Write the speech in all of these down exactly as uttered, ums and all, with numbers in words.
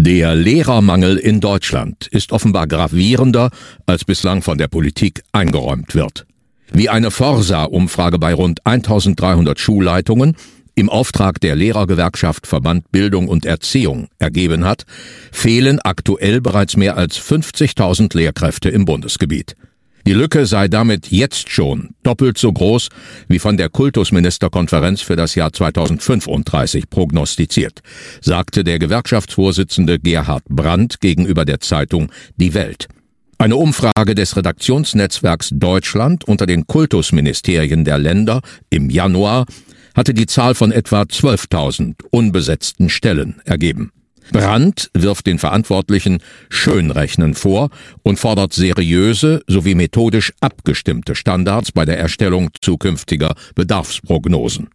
Der Lehrermangel in Deutschland ist offenbar gravierender, als bislang von der Politik eingeräumt wird. Wie eine Forsa-Umfrage bei rund eintausenddreihundert Schulleitungen im Auftrag der Lehrergewerkschaft Verband Bildung und Erziehung ergeben hat, fehlen aktuell bereits mehr als fünfzigtausend Lehrkräfte im Bundesgebiet. Die Lücke sei damit jetzt schon doppelt so groß wie von der Kultusministerkonferenz für das Jahr zweitausendfünfunddreißig prognostiziert, sagte der Gewerkschaftsvorsitzende Gerhard Brandt gegenüber der Zeitung Die Welt. Eine Umfrage des Redaktionsnetzwerks Deutschland unter den Kultusministerien der Länder im Januar hatte die Zahl von etwa zwölftausend unbesetzten Stellen ergeben. Brandt wirft den Verantwortlichen Schönrechnen vor und fordert seriöse sowie methodisch abgestimmte Standards bei der Erstellung zukünftiger Bedarfsprognosen.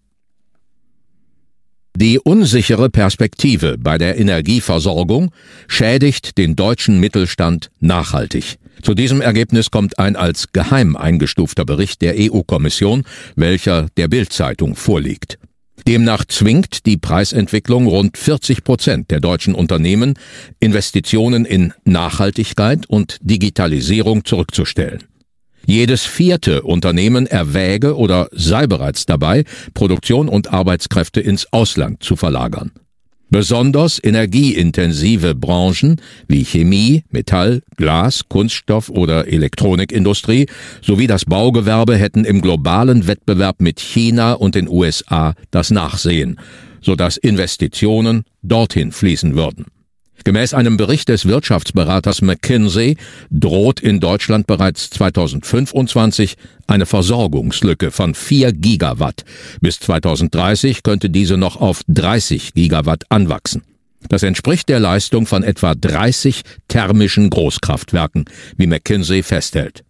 Die unsichere Perspektive bei der Energieversorgung schädigt den deutschen Mittelstand nachhaltig. Zu diesem Ergebnis kommt ein als geheim eingestufter Bericht der E U-Kommission, welcher der Bild-Zeitung vorliegt. Demnach zwingt die Preisentwicklung rund vierzig Prozent der deutschen Unternehmen, Investitionen in Nachhaltigkeit und Digitalisierung zurückzustellen. Jedes vierte Unternehmen erwäge oder sei bereits dabei, Produktion und Arbeitskräfte ins Ausland zu verlagern. Besonders energieintensive Branchen wie Chemie, Metall, Glas, Kunststoff oder Elektronikindustrie sowie das Baugewerbe hätten im globalen Wettbewerb mit China und den U S A das Nachsehen, sodass Investitionen dorthin fließen würden. Gemäß einem Bericht des Wirtschaftsberaters McKinsey droht in Deutschland bereits zweitausendfünfundzwanzig eine Versorgungslücke von vier Gigawatt. Bis zweitausenddreißig könnte diese noch auf dreißig Gigawatt anwachsen. Das entspricht der Leistung von etwa dreißig thermischen Großkraftwerken, wie McKinsey festhält.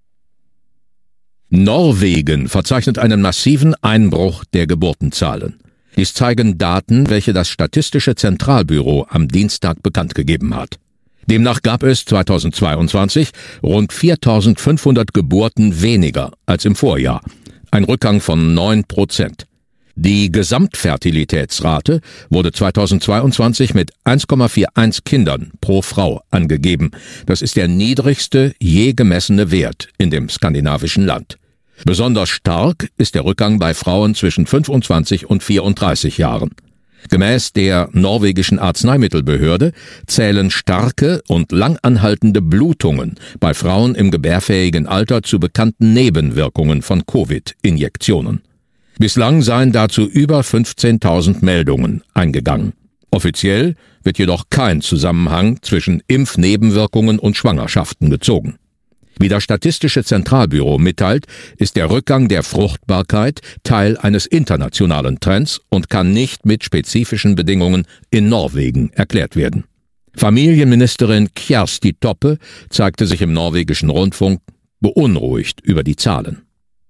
Norwegen verzeichnet einen massiven Einbruch der Geburtenzahlen. Dies zeigen Daten, welche das Statistische Zentralbüro am Dienstag bekannt gegeben hat. Demnach gab es zweitausendzweiundzwanzig rund viertausendfünfhundert Geburten weniger als im Vorjahr, ein Rückgang von neun Prozent. Die Gesamtfertilitätsrate wurde zweitausendzweiundzwanzig mit eins Komma einundvierzig Kindern pro Frau angegeben. Das ist der niedrigste je gemessene Wert in dem skandinavischen Land. Besonders stark ist der Rückgang bei Frauen zwischen fünfundzwanzig und vierunddreißig Jahren. Gemäß der norwegischen Arzneimittelbehörde zählen starke und langanhaltende Blutungen bei Frauen im gebärfähigen Alter zu bekannten Nebenwirkungen von Covid-Injektionen. Bislang seien dazu über fünfzehntausend Meldungen eingegangen. Offiziell wird jedoch kein Zusammenhang zwischen Impfnebenwirkungen und Schwangerschaften gezogen. Wie das Statistische Zentralbüro mitteilt, ist der Rückgang der Fruchtbarkeit Teil eines internationalen Trends und kann nicht mit spezifischen Bedingungen in Norwegen erklärt werden. Familienministerin Kjersti Toppe zeigte sich im norwegischen Rundfunk beunruhigt über die Zahlen.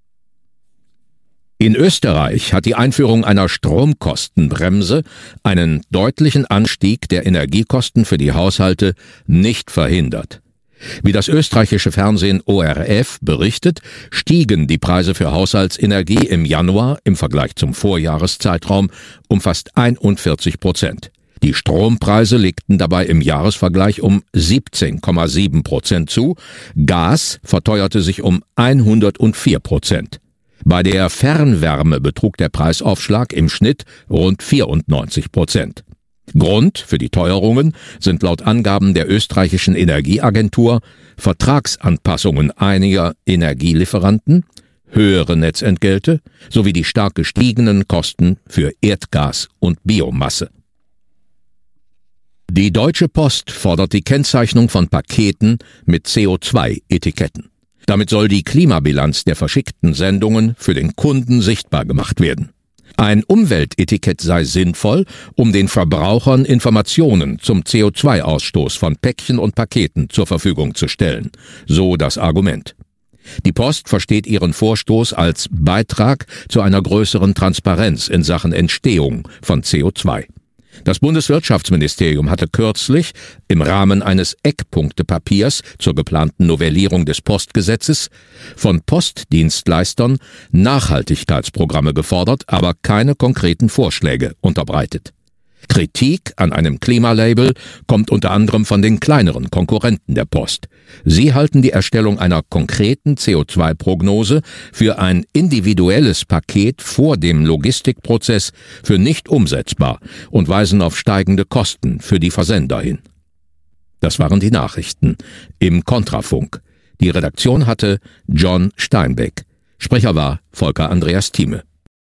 In Österreich hat die Einführung einer Stromkostenbremse einen deutlichen Anstieg der Energiekosten für die Haushalte nicht verhindert. Wie das österreichische Fernsehen O R F berichtet, stiegen die Preise für Haushaltsenergie im Januar im Vergleich zum Vorjahreszeitraum um fast einundvierzig Prozent. Die Strompreise legten dabei im Jahresvergleich um siebzehn Komma sieben Prozent zu, Gas verteuerte sich um hundertvier Prozent. Bei der Fernwärme betrug der Preisaufschlag im Schnitt rund vierundneunzig Prozent. Grund für die Teuerungen sind laut Angaben der österreichischen Energieagentur Vertragsanpassungen einiger Energielieferanten, höhere Netzentgelte sowie die stark gestiegenen Kosten für Erdgas und Biomasse. Die Deutsche Post fordert die Kennzeichnung von Paketen mit C O zwei Etiketten. Damit soll die Klimabilanz der verschickten Sendungen für den Kunden sichtbar gemacht werden. Ein Umweltetikett sei sinnvoll, um den Verbrauchern Informationen zum C O zwei Ausstoß von Päckchen und Paketen zur Verfügung zu stellen, so das Argument. Die Post versteht ihren Vorstoß als Beitrag zu einer größeren Transparenz in Sachen Entstehung von C O zwei. Das Bundeswirtschaftsministerium hatte kürzlich im Rahmen eines Eckpunktepapiers zur geplanten Novellierung des Postgesetzes von Postdienstleistern Nachhaltigkeitsprogramme gefordert, aber keine konkreten Vorschläge unterbreitet. Kritik an einem Klimalabel kommt unter anderem von den kleineren Konkurrenten der Post. Sie halten die Erstellung einer konkreten C O zwei Prognose für ein individuelles Paket vor dem Logistikprozess für nicht umsetzbar und weisen auf steigende Kosten für die Versender hin. Das waren die Nachrichten im Kontrafunk. Die Redaktion hatte John Steinbeck. Sprecher war Volker Andreas Thieme.